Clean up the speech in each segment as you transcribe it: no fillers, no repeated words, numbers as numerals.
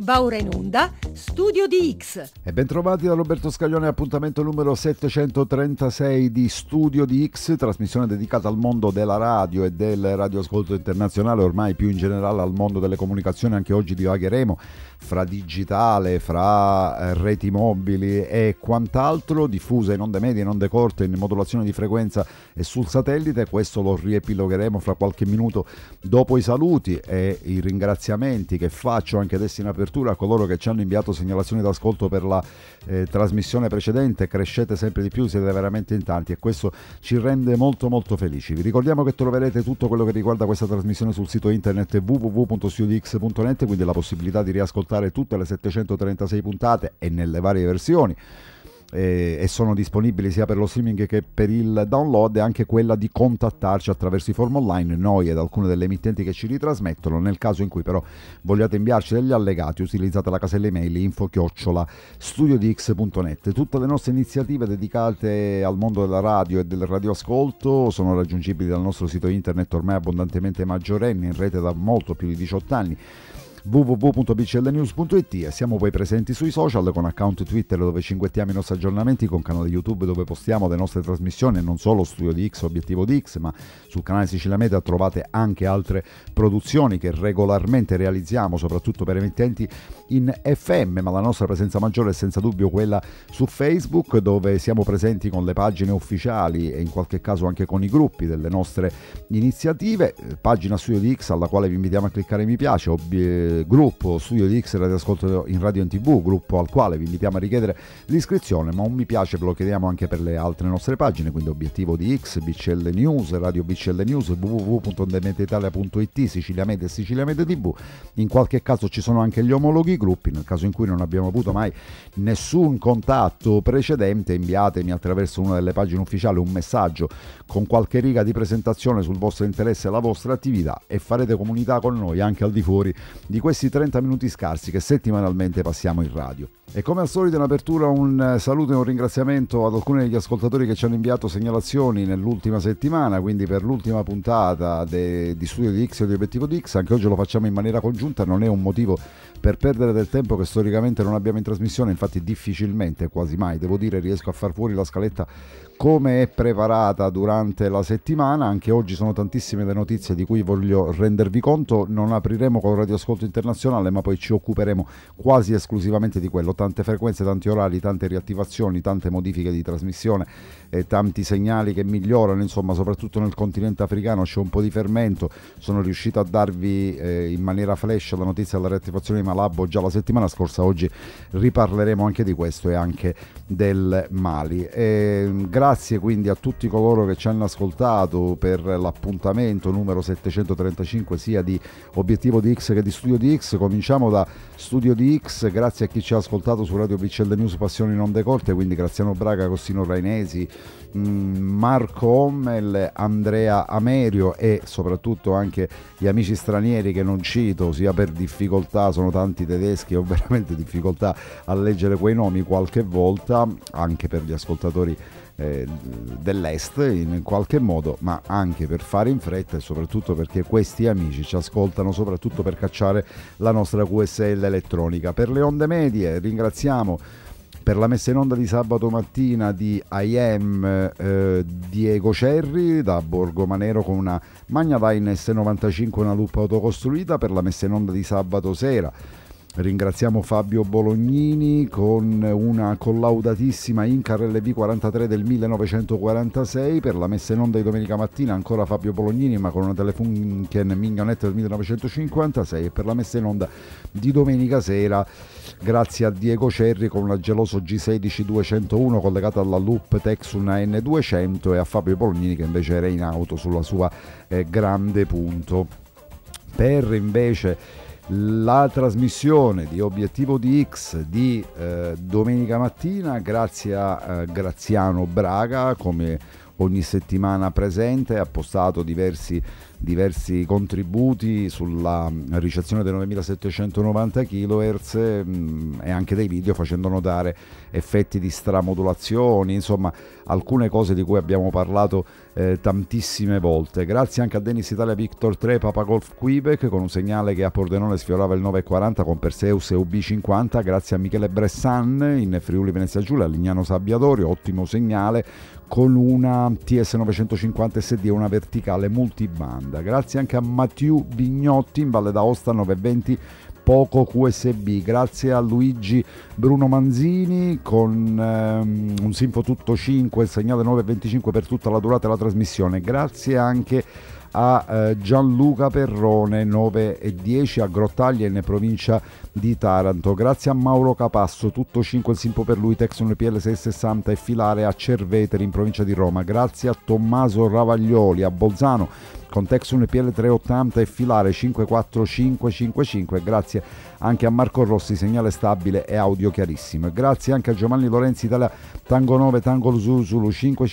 Va ora in onda Studio di X. E bentrovati da Roberto Scaglione, appuntamento numero 736 di Studio di X, trasmissione dedicata al mondo della radio e del radioascolto internazionale, ormai più in generale al mondo delle comunicazioni. Anche oggi divagheremo fra digitale, fra reti mobili e quant'altro, diffuse in onde medie, in onde corte, in modulazione di frequenza e sul satellite. Questo lo riepilogheremo fra qualche minuto dopo i saluti e i ringraziamenti che faccio anche adesso in apertura a coloro che ci hanno inviato segnalazioni d'ascolto per la trasmissione precedente. Crescete sempre di più, siete veramente in tanti e questo ci rende molto molto felici. Vi ricordiamo che troverete tutto quello che riguarda questa trasmissione sul sito internet www.studiodix.net, quindi la possibilità di riascoltare tutte le 736 puntate e nelle varie versioni. E sono disponibili sia per lo streaming che per il download, e anche quella di contattarci attraverso i forum online, noi ed alcune delle emittenti che ci ritrasmettono. Nel caso in cui però vogliate inviarci degli allegati, utilizzate la casella email info@studiodix.net. Tutte le nostre iniziative dedicate al mondo della radio e del radioascolto sono raggiungibili dal nostro sito internet, ormai abbondantemente maggiorenne, in rete da molto più di 18 anni, www.bclnews.it, e siamo poi presenti sui social con account Twitter dove cinguettiamo i nostri aggiornamenti, con canale YouTube dove postiamo le nostre trasmissioni, e non solo Studio di X, Obiettivo di X, ma sul canale Sicilia Media trovate anche altre produzioni che regolarmente realizziamo, soprattutto per emittenti in FM, ma la nostra presenza maggiore è senza dubbio quella su Facebook, dove siamo presenti con le pagine ufficiali e in qualche caso anche con i gruppi delle nostre iniziative. Pagina Studio di X alla quale vi invitiamo a cliccare mi piace, gruppo Studio di X radioascolto in radio e in TV, gruppo al quale vi invitiamo a richiedere l'iscrizione, ma un mi piace ve lo chiediamo anche per le altre nostre pagine, quindi Obiettivo di X, BCL News, Radio BCL News, www.ondemediaitalia.it, Sicilia Media e Sicilia Media TV. In qualche caso ci sono anche gli omologhi gruppi. Nel caso in cui non abbiamo avuto mai nessun contatto precedente, inviatemi attraverso una delle pagine ufficiali un messaggio con qualche riga di presentazione sul vostro interesse e la vostra attività, e farete comunità con noi anche al di fuori di questi 30 minuti scarsi che settimanalmente passiamo in radio. E come al solito in apertura un saluto e un ringraziamento ad alcuni degli ascoltatori che ci hanno inviato segnalazioni nell'ultima settimana, quindi per l'ultima puntata di Studio di X e di Obiettivo di X. Anche oggi lo facciamo in maniera congiunta, non è un motivo per perdere del tempo che storicamente non abbiamo in trasmissione, infatti difficilmente, quasi mai devo dire, riesco a far fuori la scaletta come è preparata durante la settimana. Anche oggi sono tantissime le notizie di cui voglio rendervi conto. Non apriremo con il radioascolto internazionale, ma poi ci occuperemo quasi esclusivamente di quello. Tante frequenze, tanti orari, tante riattivazioni, tante modifiche di trasmissione e tanti segnali che migliorano, insomma, soprattutto nel continente africano c'è un po' di fermento. Sono riuscito a darvi in maniera flash la notizia della riattivazione di Malabo già la settimana scorsa. Oggi riparleremo anche di questo e anche del Mali. Grazie quindi a tutti coloro che ci hanno ascoltato per l'appuntamento numero 735 sia di Obiettivo di X che di Studio di X. Cominciamo da Studio di X, grazie a chi ci ha ascoltato su Radio BCL News Passioni in onde corte, quindi Graziano Braga, Costino Rainesi, Marco Ommel, Andrea Amerio e soprattutto anche gli amici stranieri che non cito sia per difficoltà, sono tanti tedeschi, ho veramente difficoltà a leggere quei nomi qualche volta, anche per gli ascoltatori dell'est in qualche modo, ma anche per fare in fretta e soprattutto perché questi amici ci ascoltano soprattutto per cacciare la nostra QSL elettronica. Per le onde medie ringraziamo per la messa in onda di sabato mattina di IM Diego Cerri da Borgomanero con una Magnadyne S95, una loop autocostruita. Per la messa in onda di sabato sera ringraziamo Fabio Bolognini con una collaudatissima Incar LV43 del 1946. Per la messa in onda di domenica mattina ancora Fabio Bolognini, ma con una Telefunken Mignonette del 1956. E per la messa in onda di domenica sera grazie a Diego Cerri con una Geloso G16-201 collegata alla loop Texun N200 e a Fabio Bolognini che invece era in auto sulla sua Grande Punto. Per invece la trasmissione di Obiettivo di X di domenica mattina, grazie a Graziano Braga come ogni settimana presente, ha postato diversi contributi sulla ricezione dei 9790 kHz e anche dei video facendo notare effetti di stramodulazioni, insomma alcune cose di cui abbiamo parlato tantissime volte. Grazie anche a Dennis Italia Victor 3 Papa Golf Quebec con un segnale che a Pordenone sfiorava il 940 con Perseus e UB50. Grazie a Michele Bressan in Friuli Venezia Giulia, a Lignano Sabbiatorio, ottimo segnale con una TS950 SD e una verticale multibanda. Grazie anche a Mathieu Vignotti in Valle d'Aosta 920 poco QSB. Grazie a Luigi Bruno Manzini con un Sinfo tutto 5, il segnale 925 per tutta la durata della trasmissione. Grazie anche a Gianluca Perrone 9:10 a Grottaglia in provincia di Taranto. Grazie a Mauro Capasso tutto 5 il Simpo per lui, Texon PL 660 e filare a Cerveteri in provincia di Roma. Grazie a Tommaso Ravaglioli a Bolzano con Texon PL 380 e filare 54555. Grazie anche a Marco Rossi, segnale stabile e audio chiarissimo. E grazie anche a Giovanni Lorenzi Italia Tango 9 Tango Zulu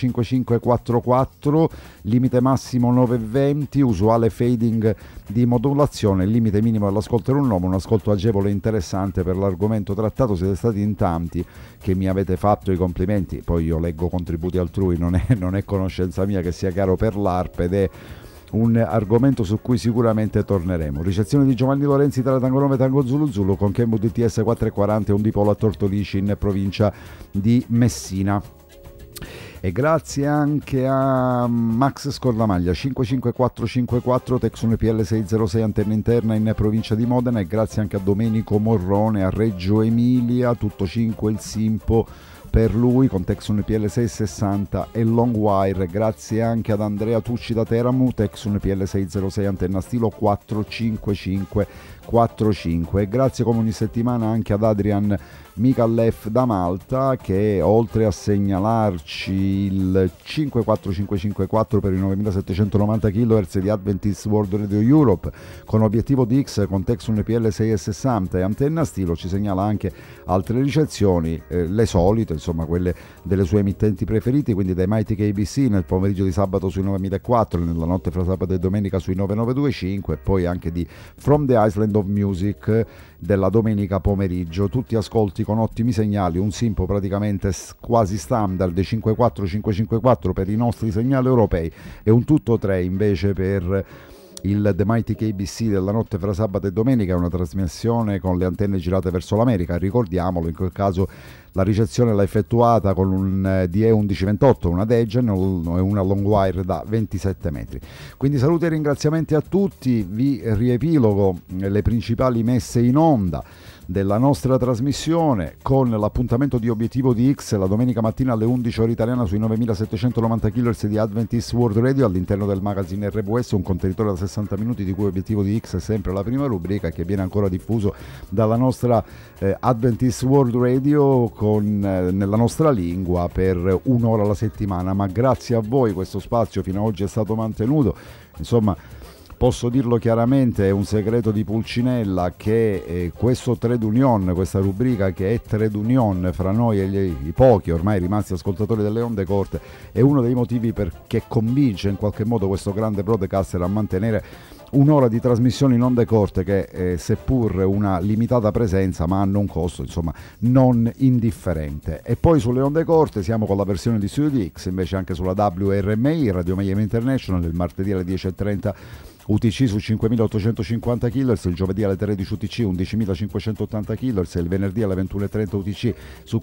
55544, limite massimo 920, usuale fading di modulazione, limite minimo dell'ascolto era un nome, un ascolto agevole e interessante per l'argomento trattato. Siete stati in tanti che mi avete fatto i complimenti, poi io leggo contributi altrui, non è conoscenza mia, che sia chiaro, per l'ARP, ed è un argomento su cui sicuramente torneremo. Ricezione di Giovanni Lorenzi Italia Tango 9 Tango Zulu con Kenwood DTS 440 e un dipolo a Tortolici in provincia di Messina. E grazie anche a Max Scordamaglia 55454 Texon PL 606 antenna interna in provincia di Modena. E grazie anche a Domenico Morrone a Reggio Emilia tutto 5 il Simpo per lui con Texon PL 660 e Longwire. Grazie anche ad Andrea Tucci da Teramu, Texon PL 606 antenna stilo 45545. E grazie come ogni settimana anche ad Adrian Micallef da Malta, che oltre a segnalarci il 54554 per i 9790 kHz di Adventist World Radio Europe con obiettivo DX con Texon PL 660 e antenna stilo, ci segnala anche altre ricezioni, le solite, insomma quelle delle sue emittenti preferiti, quindi dai Mighty KBC nel pomeriggio di sabato sui 9004, nella notte fra sabato e domenica sui 9925, e poi anche di From the Island of Music della domenica pomeriggio. Tutti ascolti con ottimi segnali, un Simpo praticamente quasi standard 54554 per i nostri segnali europei e un tutto 3 invece per il The Mighty KBC della notte fra sabato e domenica. È una trasmissione con le antenne girate verso l'America, ricordiamolo, in quel caso la ricezione l'ha effettuata con un DE1128, una Degen e una Longwire da 27 metri. Quindi saluti e ringraziamenti a tutti, vi riepilogo le principali messe in onda della nostra trasmissione con l'appuntamento di Obiettivo DX la domenica mattina alle 11 ora italiana sui 9790 kHz di Adventist World Radio all'interno del magazine RWS, un contenitore da 60 minuti di cui Obiettivo DX è sempre la prima rubrica, che viene ancora diffuso dalla nostra Adventist World Radio nella nostra lingua per un'ora alla settimana. Ma grazie a voi questo spazio fino ad oggi è stato mantenuto, insomma posso dirlo chiaramente, è un segreto di Pulcinella che questo Trade Union, questa rubrica che è Trade Union fra noi e i pochi ormai rimasti ascoltatori delle onde corte, è uno dei motivi che convince in qualche modo questo grande broadcaster a mantenere un'ora di trasmissione in onde corte che seppur una limitata presenza ma hanno un costo insomma non indifferente. E poi sulle onde corte siamo con la versione di Studio DX, invece anche sulla WRMI Radio Miami International il martedì alle 10:30 UTC su 5850 kHz, il giovedì alle 13 UTC 11580 kHz, il venerdì alle 21:30 UTC su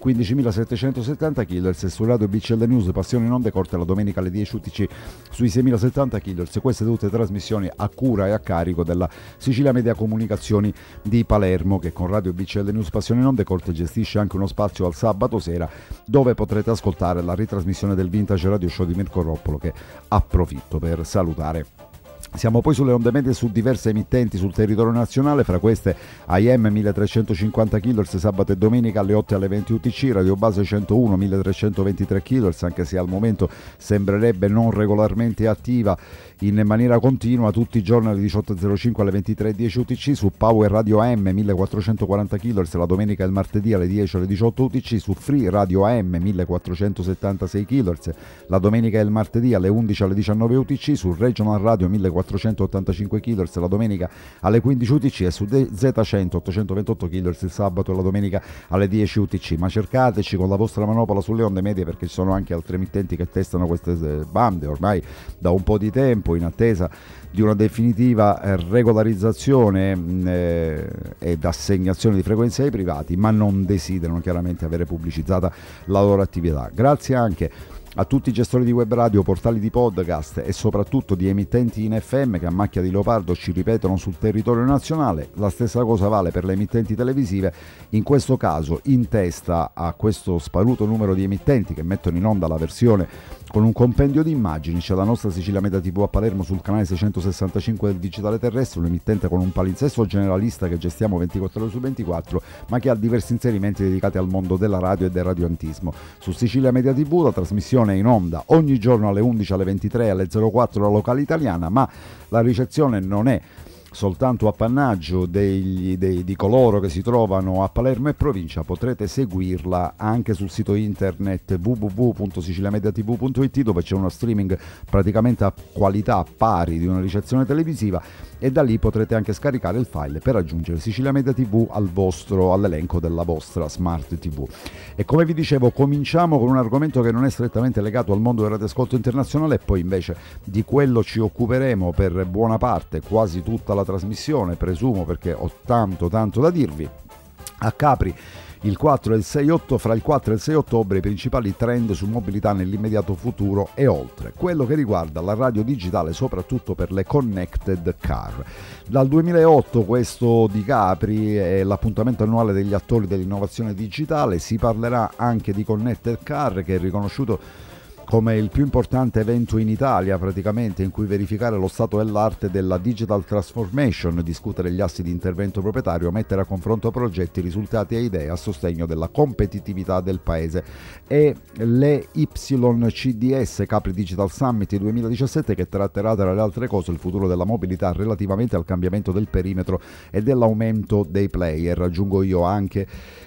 15770 kHz e su Radio BCL News Passione in onde corte la domenica alle 10 UTC sui 6070 kHz. Queste tutte trasmissioni a cura e a carico della Sicilia Media Comunicazioni di Palermo, che con Radio BCL News Passione in onde corte gestisce anche uno spazio al sabato sera dove potrete ascoltare la ritrasmissione del Vintage Radio Show di Mirko Roppolo, che approfitto per salutare Siamo poi sulle onde medie su diverse emittenti sul territorio nazionale, fra queste AM 1350 kHz sabato e domenica alle 8 e alle 20 UTC, Radio Base 101 1323 kHz, anche se al momento sembrerebbe non regolarmente attiva in maniera continua tutti i giorni alle 18.05 alle 23.10 UTC, su Power Radio AM 1440 kHz la domenica e il martedì alle 10 alle 18 UTC, su Free Radio AM 1476 kHz la domenica e il martedì alle 11 alle 19 UTC, su Regional Radio 1485 kHz la domenica alle 15 UTC e su Z100 828 kHz il sabato e la domenica alle 10 UTC. Ma cercateci con la vostra manopola sulle onde medie, perché ci sono anche altre emittenti che testano queste bande ormai da un po' di tempo, in attesa di una definitiva regolarizzazione ed assegnazione di frequenze ai privati, ma non desiderano chiaramente avere pubblicizzata la loro attività. Grazie anche a tutti i gestori di web radio, portali di podcast e soprattutto di emittenti in FM che a macchia di leopardo ci ripetono sul territorio nazionale. La stessa cosa vale per le emittenti televisive, in questo caso in testa a questo sparuto numero di emittenti che mettono in onda la versione con un compendio di immagini c'è la nostra Sicilia Media TV a Palermo sul canale 665 del digitale terrestre, un emittente con un palinsesto generalista che gestiamo 24 ore su 24, ma che ha diversi inserimenti dedicati al mondo della radio e del radioantismo. Su Sicilia Media TV la trasmissione è in onda ogni giorno alle 11, alle 23 e alle 04 la locale italiana, ma la ricezione non è soltanto appannaggio di coloro che si trovano a Palermo e provincia. Potrete seguirla anche sul sito internet www.siciliamediatv.it, dove c'è uno streaming praticamente a qualità pari di una ricezione televisiva, e da lì potrete anche scaricare il file per aggiungere Sicilia Media TV all'elenco della vostra Smart TV. E come vi dicevo, cominciamo con un argomento che non è strettamente legato al mondo del radioascolto internazionale, e poi invece di quello ci occuperemo per buona parte, quasi tutta la trasmissione, presumo, perché ho tanto da dirvi. A Capri il 4 e il 6 fra il 4 e il 6 ottobre i principali trend su mobilità nell'immediato futuro e oltre, quello che riguarda la radio digitale soprattutto per le connected car. Dal 2008 questo di Capri è l'appuntamento annuale degli attori dell'innovazione digitale. Si parlerà anche di connected car, che è riconosciuto come il più importante evento in Italia praticamente, in cui verificare lo stato dell'arte della digital transformation, discutere gli assi di intervento proprietario, mettere a confronto progetti, risultati e idee a sostegno della competitività del paese. E le YCDS Capri Digital Summit 2017, che tratterà tra le altre cose il futuro della mobilità relativamente al cambiamento del perimetro e dell'aumento dei player. Aggiungo io anche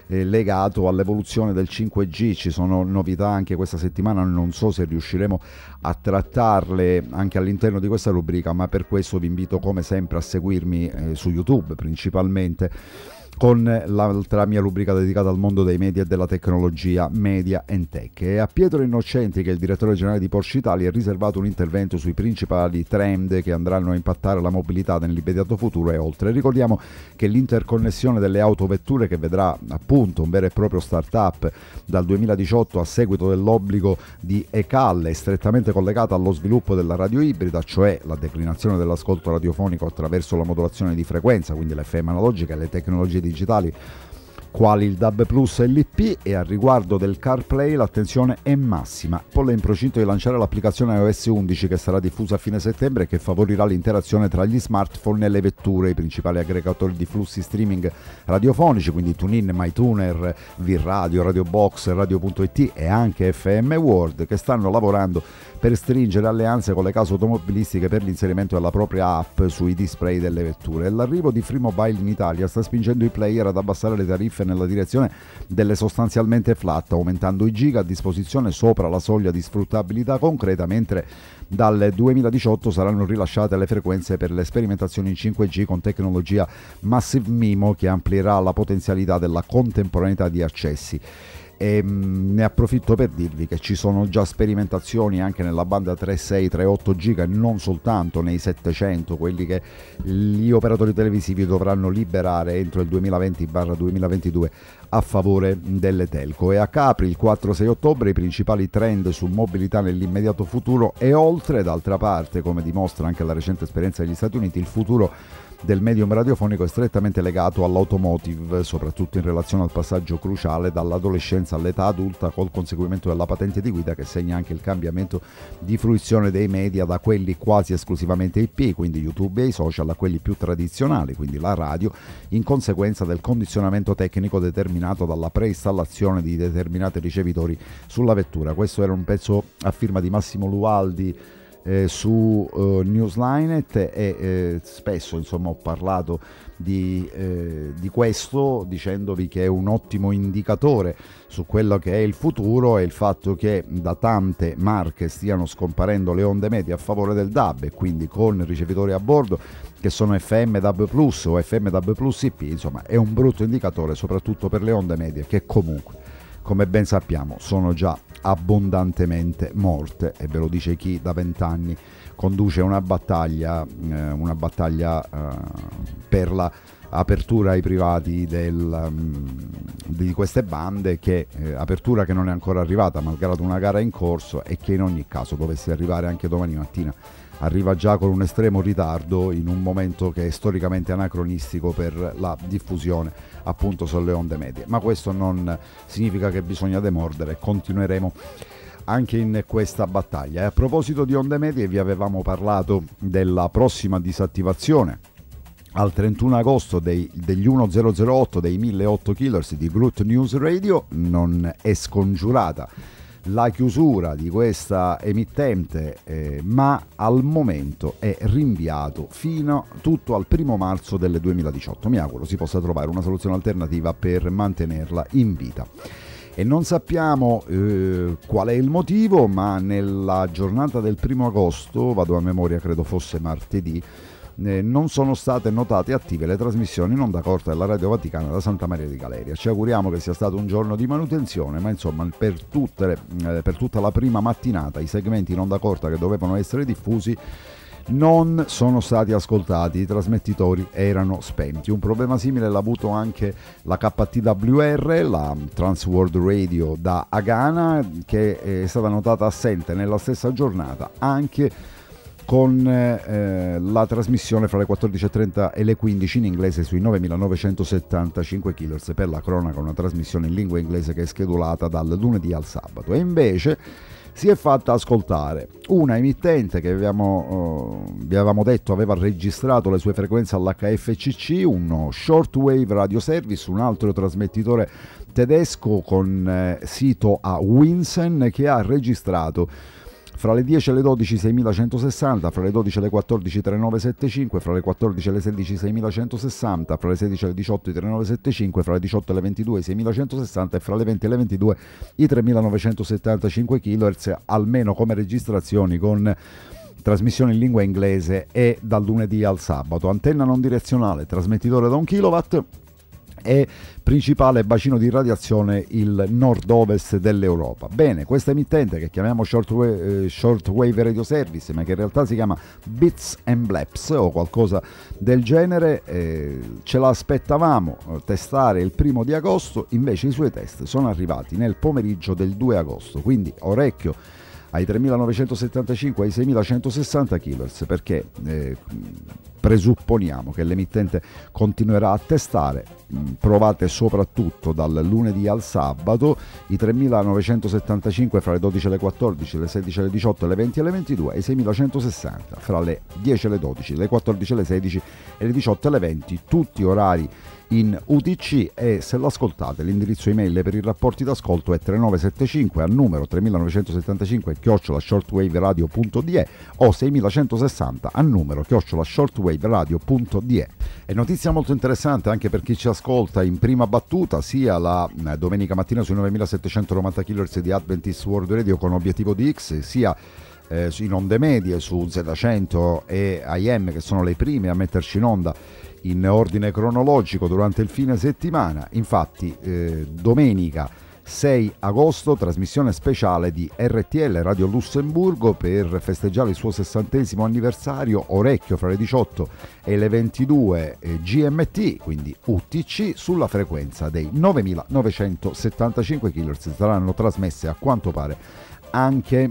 legato all'evoluzione del 5G. Ci sono novità anche questa settimana, non so se riusciremo a trattarle anche all'interno di questa rubrica, ma per questo vi invito come sempre a seguirmi su YouTube principalmente, con l'altra mia rubrica dedicata al mondo dei media e della tecnologia, Media and Tech. E a Pietro Innocenti, che è il direttore generale di Porsche Italia, è riservato un intervento sui principali trend che andranno a impattare la mobilità nell'immediato futuro e oltre. Ricordiamo che l'interconnessione delle autovetture, che vedrà appunto un vero e proprio start-up dal 2018 a seguito dell'obbligo di ECAL, è strettamente collegata allo sviluppo della radio ibrida, cioè la declinazione dell'ascolto radiofonico attraverso la modulazione di frequenza, quindi l'FM analogica, e le tecnologie digitali quali il DAB Plus e l'IP. E a riguardo del CarPlay l'attenzione è massima. Apple è in procinto di lanciare l'applicazione iOS 11, che sarà diffusa a fine settembre e che favorirà l'interazione tra gli smartphone e le vetture. I principali aggregatori di flussi streaming radiofonici, quindi TuneIn, MyTuner, V-Radio, Radio Box, Radio.it e anche FM World, che stanno lavorando per stringere alleanze con le case automobilistiche per l'inserimento della propria app sui display delle vetture. L'arrivo di Free Mobile in Italia sta spingendo i player ad abbassare le tariffe nella direzione delle sostanzialmente flat, aumentando i giga a disposizione sopra la soglia di sfruttabilità concreta, mentre dal 2018 saranno rilasciate le frequenze per le sperimentazioni in 5G con tecnologia Massive MIMO, che amplierà la potenzialità della contemporaneità di accessi. E ne approfitto per dirvi che ci sono già sperimentazioni anche nella banda 3.6-3.8 giga e non soltanto nei 700, quelli che gli operatori televisivi dovranno liberare entro il 2020-2022 a favore delle telco. E a Capri il 4-6 ottobre i principali trend su mobilità nell'immediato futuro e oltre. D'altra parte, come dimostra anche la recente esperienza degli Stati Uniti, il futuro del medium radiofonico è strettamente legato all'automotive, soprattutto in relazione al passaggio cruciale dall'adolescenza all'età adulta, col conseguimento della patente di guida, che segna anche il cambiamento di fruizione dei media da quelli quasi esclusivamente IP, quindi YouTube e i social, a quelli più tradizionali, quindi la radio, in conseguenza del condizionamento tecnico determinato dalla preinstallazione di determinati ricevitori sulla vettura. Questo era un pezzo a firma di Massimo Lualdi su Newslinet, e spesso insomma ho parlato di questo, dicendovi che è un ottimo indicatore su quello che è il futuro, e il fatto che da tante marche stiano scomparendo le onde medie a favore del DAB, e quindi con ricevitori a bordo che sono FM DAB Plus o FM DAB Plus IP, insomma è un brutto indicatore soprattutto per le onde medie, che comunque, come ben sappiamo, sono già abbondantemente morte, e ve lo dice chi da 20 anni conduce una battaglia per la apertura ai privati di queste bande, che apertura che non è ancora arrivata malgrado una gara in corso, e che in ogni caso dovesse arrivare anche domani mattina arriva già con un estremo ritardo, in un momento che è storicamente anacronistico per la diffusione appunto sulle onde medie. Ma questo non significa che bisogna demordere, continueremo anche in questa battaglia. E a proposito di onde medie, vi avevamo parlato della prossima disattivazione al 31 agosto degli 1008 dei 1008 Killers di Groot News Radio. Non è scongiurata la chiusura di questa emittente, ma al momento è rinviato fino tutto al 1 marzo del 2018. Mi auguro si possa trovare una soluzione alternativa per mantenerla in vita. E non sappiamo qual è il motivo, ma nella giornata del 1 agosto, vado a memoria, credo fosse martedì, non sono state notate attive le trasmissioni in onda corta della Radio Vaticana da Santa Maria di Galeria. Ci auguriamo che sia stato un giorno di manutenzione, ma insomma per tutta la prima mattinata i segmenti in onda corta che dovevano essere diffusi non sono stati ascoltati, i trasmettitori erano spenti. Un problema simile l'ha avuto anche la KTWR, la Trans World Radio da Agana, che è stata notata assente nella stessa giornata anche con la trasmissione fra le 14.30 e le 15 in inglese sui 9.975 kHz. Per la cronaca, una trasmissione in lingua inglese che è schedulata dal lunedì al sabato. E invece si è fatta ascoltare una emittente che vi avevamo detto aveva registrato le sue frequenze all'HFCC, uno shortwave radio service, un altro trasmettitore tedesco con sito a Winsen, che ha registrato fra le 10 e le 12 6160, fra le 12 e le 14 3975, fra le 14 e le 16 6160, fra le 16 e le 18 3975, fra le 18 e le 22 6160 e fra le 20 e le 22 i 3975 kHz, almeno come registrazioni con trasmissione in lingua inglese, e dal lunedì al sabato. Antenna non direzionale, trasmettitore da 1 kW e principale bacino di radiazione il nord-ovest dell'Europa. Bene, questa emittente che chiamiamo shortwave radio service, ma che in realtà si chiama Bits and Blaps o qualcosa del genere, ce l'aspettavamo testare il 1 di agosto, invece i suoi test sono arrivati nel pomeriggio del 2 agosto, quindi orecchio ai 3975 ai 6160 kHz, perché presupponiamo che l'emittente continuerà a testare. Provate soprattutto dal lunedì al sabato i 3975 fra le 12 e le 14, le 16 e le 18, le 20 e le 22 e i 6160 fra le 10 e le 12, le 14 e le 16 e le 18 e le 20, tutti orari in UTC. E se l'ascoltate, l'indirizzo email per i rapporti d'ascolto è 3975 al numero 3975@shortwaveradio.de o 6160 al numero @shortwaveradio.de. È notizia molto interessante anche per chi ci ascolta in prima battuta, sia la domenica mattina sui 9790 kHz di Adventist World Radio con obiettivo di X, sia in onde medie su Z100 e AM, che sono le prime a metterci in onda in ordine cronologico durante il fine settimana. Infatti domenica 6 agosto trasmissione speciale di RTL Radio Lussemburgo per festeggiare il suo 60° anniversario, orecchio fra le 18 e le 22 GMT, quindi UTC, sulla frequenza dei 9975 kHz. Saranno trasmesse a quanto pare anche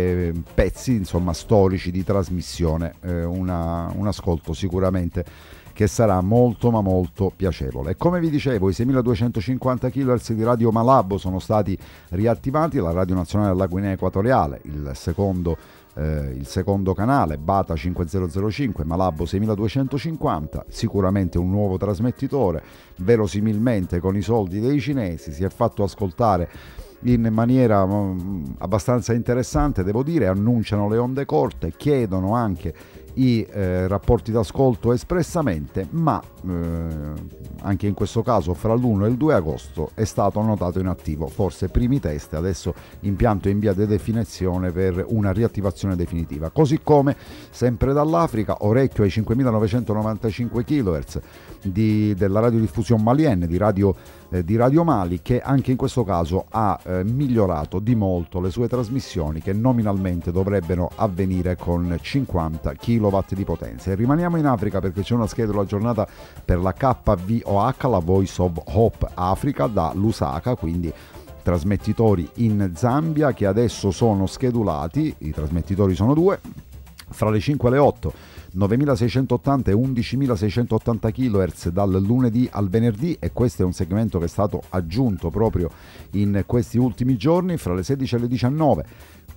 pezzi insomma storici di trasmissione, un ascolto sicuramente che sarà molto ma molto piacevole. E come vi dicevo, i 6250 kHz di Radio Malabo sono stati riattivati, la Radio Nazionale della Guinea Equatoriale, il secondo canale, Bata 5005, Malabo 6250, sicuramente un nuovo trasmettitore, verosimilmente con i soldi dei cinesi, si è fatto ascoltare in maniera abbastanza interessante, devo dire, annunciano le onde corte, chiedono anche i rapporti d'ascolto espressamente, ma anche in questo caso fra l'1 e il 2 agosto è stato annotato inattivo, forse primi test, adesso impianto in via di definizione per una riattivazione definitiva. Così come sempre dall'Africa, orecchio ai 5995 kHz della radiodiffusione malienne di Radio Mali, che anche in questo caso ha migliorato di molto le sue trasmissioni, che nominalmente dovrebbero avvenire con 50 kW di potenza. E rimaniamo in Africa perché c'è una schedula aggiornata per la KVOH, la Voice of Hope Africa, da Lusaka, quindi trasmettitori in Zambia che adesso sono schedulati, i trasmettitori sono due, fra le 5 e le 8, 9680 e 11680 kHz dal lunedì al venerdì, e questo è un segmento che è stato aggiunto proprio in questi ultimi giorni, fra le 16 e le 19.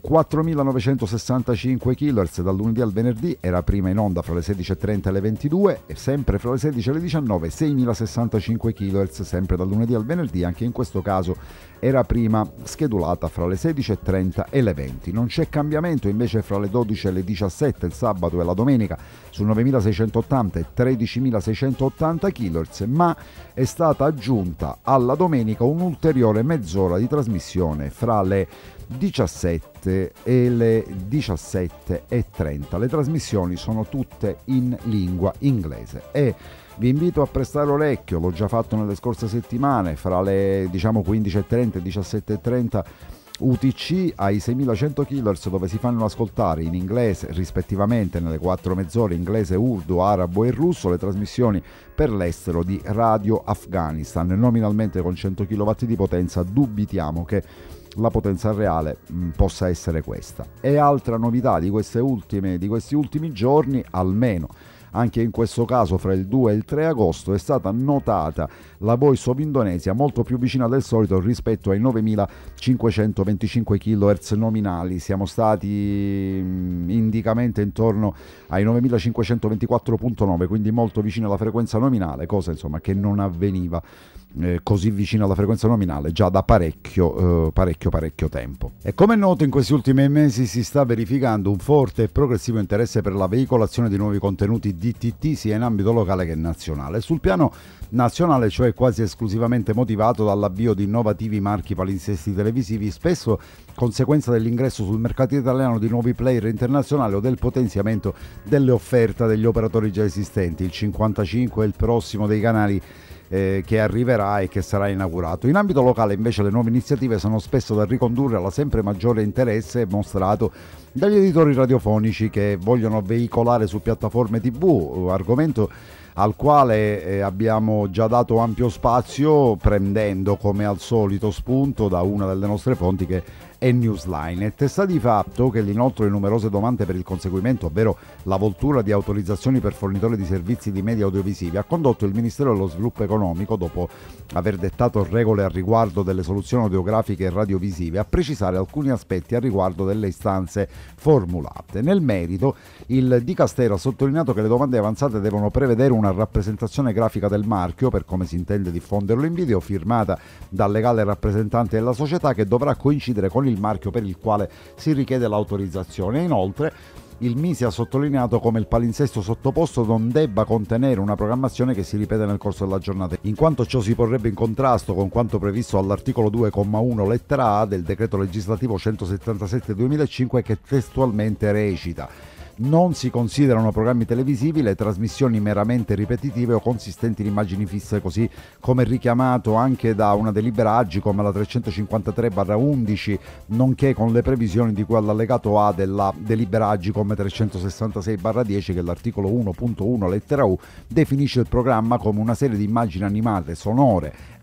4965 kHz dal lunedì al venerdì, era prima in onda fra le 16.30 e le 22, e sempre fra le 16 e le 19 6065 kHz sempre dal lunedì al venerdì, anche in questo caso era prima schedulata fra le 16.30 e le 20. Non c'è cambiamento invece fra le 12 e le 17 il sabato e la domenica su 9680 e 13680 kHz, ma è stata aggiunta alla domenica un'ulteriore mezz'ora di trasmissione fra le 17 e le 17.30. Le trasmissioni sono tutte in lingua inglese e vi invito a prestare orecchio, l'ho già fatto nelle scorse settimane, fra le 15.30 e 17.30 UTC ai 6100 kHz, dove si fanno ascoltare in inglese rispettivamente nelle 4 mezz'ore inglese, urdu, arabo e russo, le trasmissioni per l'estero di Radio Afghanistan, nominalmente con 100 kW di potenza. Dubitiamo che la potenza reale possa essere questa. E altra novità di questi ultimi giorni, almeno anche in questo caso fra il 2 e il 3 agosto, è stata notata la Voice of Indonesia molto più vicina del solito rispetto ai 9525 kHz nominali. Siamo stati indicamente intorno ai 9524.9, quindi molto vicino alla frequenza nominale, cosa insomma che non avveniva così vicino alla frequenza nominale già da parecchio tempo. E come è noto, in questi ultimi mesi si sta verificando un forte e progressivo interesse per la veicolazione di nuovi contenuti DTT sia in ambito locale che nazionale. Sul piano nazionale, cioè quasi esclusivamente motivato dall'avvio di innovativi marchi palinsesti televisivi, spesso conseguenza dell'ingresso sul mercato italiano di nuovi player internazionali o del potenziamento delle offerte degli operatori già esistenti. Il 55 è il prossimo dei canali che arriverà e che sarà inaugurato. In ambito locale invece le nuove iniziative sono spesso da ricondurre alla sempre maggiore interesse mostrato dagli editori radiofonici che vogliono veicolare su piattaforme TV, argomento al quale abbiamo già dato ampio spazio, prendendo come al solito spunto da una delle nostre fonti che è Newsline. E sta di fatto che l'inoltro di numerose domande per il conseguimento, ovvero la voltura di autorizzazioni per fornitori di servizi di media audiovisivi, ha condotto il Ministero dello Sviluppo Economico, dopo aver dettato regole a riguardo delle soluzioni audiografiche e radiovisive, a precisare alcuni aspetti a riguardo delle istanze formulate. Nel merito, il Dicastero ha sottolineato che le domande avanzate devono prevedere una rappresentazione grafica del marchio, per come si intende diffonderlo in video, firmata dal legale rappresentante della società, che dovrà coincidere con il marchio per il quale si richiede l'autorizzazione. Inoltre il MISE ha sottolineato come il palinsesto sottoposto non debba contenere una programmazione che si ripete nel corso della giornata, in quanto ciò si porrebbe in contrasto con quanto previsto all'articolo 2,1 lettera A del decreto legislativo 177/2005, che testualmente recita: non si considerano programmi televisivi le trasmissioni meramente ripetitive o consistenti in immagini fisse, così come richiamato anche da una delibera Agcom, la 353/11, nonché con le previsioni di cui all'allegato A della delibera Agcom 366/10, che l'articolo 1.1 lettera U definisce il programma come una serie di immagini animate, sonore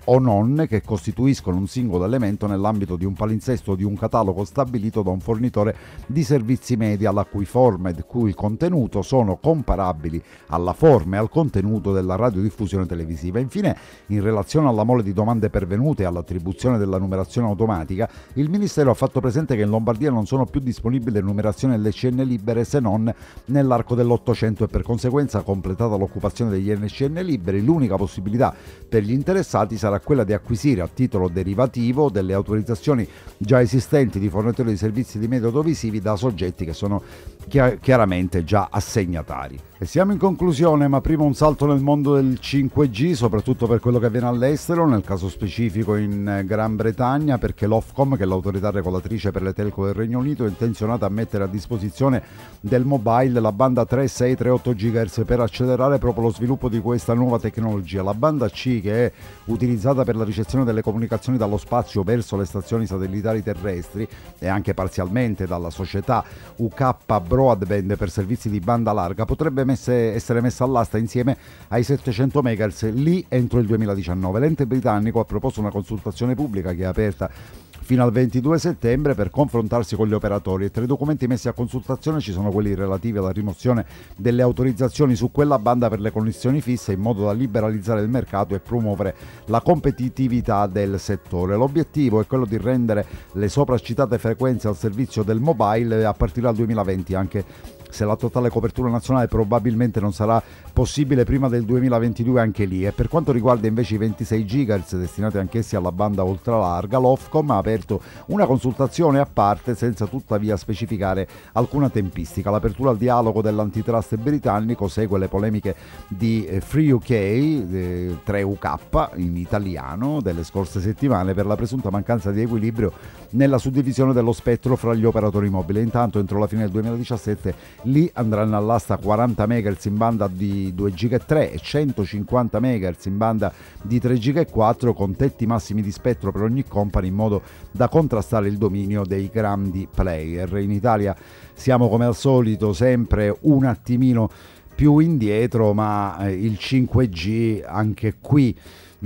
o non che costituiscono un singolo elemento nell'ambito di un palinsesto o di un catalogo stabilito da un fornitore di servizi media la cui forma ed cui contenuto sono comparabili alla forma e al contenuto della radiodiffusione televisiva. Infine, in relazione alla mole di domande pervenute e all'attribuzione della numerazione automatica, il Ministero ha fatto presente che in Lombardia non sono più disponibili numerazioni LCN libere se non nell'arco dell'800 e per conseguenza, completata l'occupazione degli NCN liberi, l'unica possibilità per gli interessati sarà quella di acquisire a titolo derivativo delle autorizzazioni già esistenti di fornitori di servizi di media audiovisivi da soggetti che sono chiaramente già assegnatari. E siamo in conclusione, ma prima un salto nel mondo del 5G, soprattutto per quello che avviene all'estero, nel caso specifico in Gran Bretagna, perché l'Ofcom, che è l'autorità regolatrice per le telco del Regno Unito, è intenzionata a mettere a disposizione del mobile la banda 3, 6, 3, 8 GHz per accelerare proprio lo sviluppo di questa nuova tecnologia. La banda C, che è utilizzata per la ricezione delle comunicazioni dallo spazio verso le stazioni satellitari terrestri e anche parzialmente dalla società UK Broadband per servizi di banda larga, potrebbe essere messa all'asta insieme ai 700 MHz lì entro il 2019. L'ente britannico ha proposto una consultazione pubblica che è aperta fino al 22 settembre per confrontarsi con gli operatori, e tra i documenti messi a consultazione ci sono quelli relativi alla rimozione delle autorizzazioni su quella banda per le connessioni fisse, in modo da liberalizzare il mercato e promuovere la competitività del settore. L'obiettivo è quello di rendere le sopracitate frequenze al servizio del mobile a partire dal 2020, anche se la totale copertura nazionale probabilmente non sarà possibile prima del 2022 anche lì. E per quanto riguarda invece i 26 GHz destinati anch'essi alla banda ultralarga, l'Ofcom ha aperto una consultazione a parte senza tuttavia specificare alcuna tempistica. L'apertura al dialogo dell'antitrust britannico segue le polemiche di Free UK, 3UK in italiano, delle scorse settimane per la presunta mancanza di equilibrio nella suddivisione dello spettro fra gli operatori mobili. Intanto entro la fine del 2017 lì andranno all'asta 40 MHz in banda di 2,3 GHz e 150 MHz in banda di 3,4 GHz, con tetti massimi di spettro per ogni company, in modo da contrastare il dominio dei grandi player. In Italia siamo come al solito sempre un attimino più indietro, ma il 5G anche qui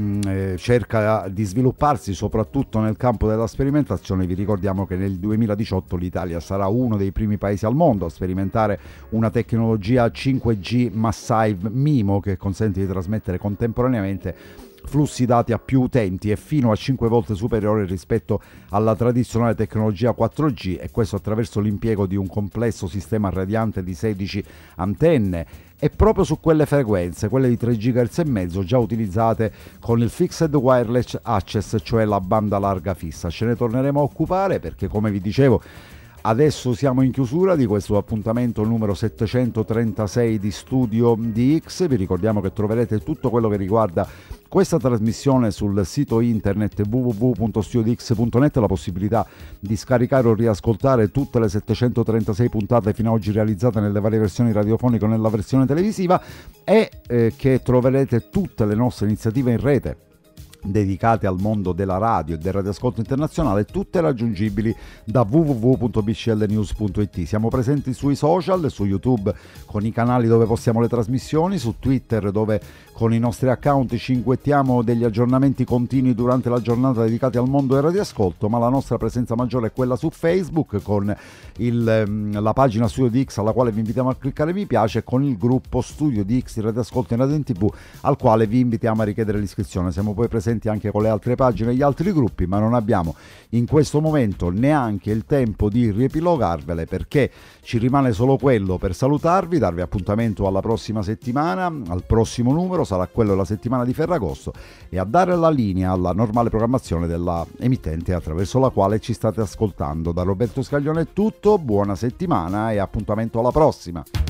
cerca di svilupparsi soprattutto nel campo della sperimentazione. Vi ricordiamo che nel 2018 l'Italia sarà uno dei primi paesi al mondo a sperimentare una tecnologia 5G Massive MIMO che consente di trasmettere contemporaneamente flussi dati a più utenti e fino a 5 volte superiore rispetto alla tradizionale tecnologia 4G, e questo attraverso l'impiego di un complesso sistema radiante di 16 antenne e proprio su quelle frequenze, quelle di 3 GHz e mezzo già utilizzate con il Fixed Wireless Access, cioè la banda larga fissa. Ce ne torneremo a occupare perché, come vi dicevo, adesso siamo in chiusura di questo appuntamento numero 736 di Studio DX. Vi ricordiamo che troverete tutto quello che riguarda questa trasmissione sul sito internet www.studiodx.net, la possibilità di scaricare o riascoltare tutte le 736 puntate fino ad oggi realizzate nelle varie versioni radiofoniche o nella versione televisiva, e che troverete tutte le nostre iniziative in rete dedicate al mondo della radio e del radioascolto internazionale, tutte raggiungibili da www.bclnews.it. Siamo presenti sui social, su YouTube con i canali dove postiamo le trasmissioni, su Twitter dove con i nostri account ci inguettiamo degli aggiornamenti continui durante la giornata dedicati al mondo del radioascolto, ma la nostra presenza maggiore è quella su Facebook con la pagina Studio DX, alla quale vi invitiamo a cliccare mi piace, e con il gruppo Studio DX di radioascolto in radio in TV, al quale vi invitiamo a richiedere l'iscrizione. Siamo poi presenti anche con le altre pagine e gli altri gruppi, ma non abbiamo in questo momento neanche il tempo di riepilogarvele, perché ci rimane solo quello per salutarvi, darvi appuntamento alla prossima settimana, al prossimo numero, sarà quello della settimana di Ferragosto, e a dare la linea alla normale programmazione della emittente attraverso la quale ci state ascoltando. Da Roberto Scaglione è tutto, buona settimana e appuntamento alla prossima.